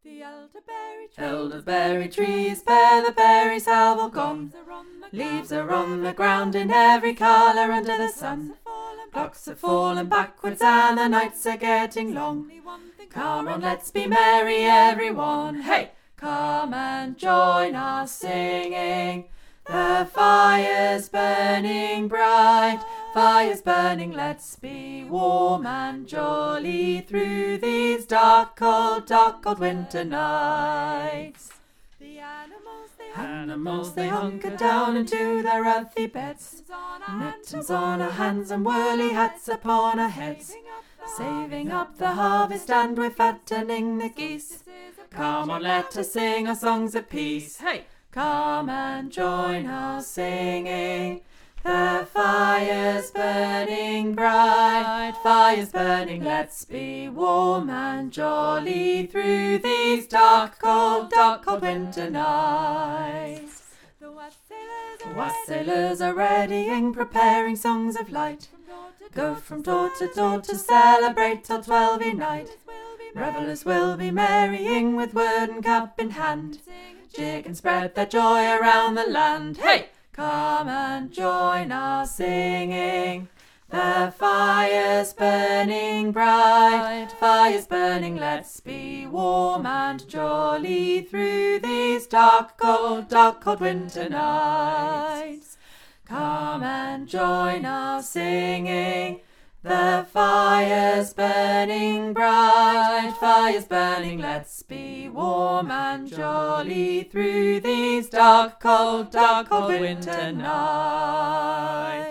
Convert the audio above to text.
The elderberry trees bear the berries have all gone. Leaves are on the ground in every colour under the sun. Clocks have fallen backwards and the nights are getting long. Come on, let's be merry everyone. Hey! Come and join us singing. The fire's burning bright, fire's burning, let's be warm and jolly through these dark, cold winter nights. The animals, they hunker down into their earthy beds, mittens on our hands and whirly hats upon our heads, saving up the harvest and we're fattening the geese. Come on, let us sing our songs of peace. Hey! Come and join us singing. The fire's burning bright, fire's burning, let's be warm and jolly through these dark, cold winter nights. The wassailers are readying, preparing songs of light. Go from door to celebrate till 12 night. Revellers will be merrying with wooden cup in hand. Jig and spread their joy around the land. Hey! Come and join us singing. The fire's burning bright, fire's burning, let's be warm and jolly through these dark, cold winter nights. Come and join us singing. The fire's burning bright, fire's burning, let's be warm and jolly through these dark, cold winter nights.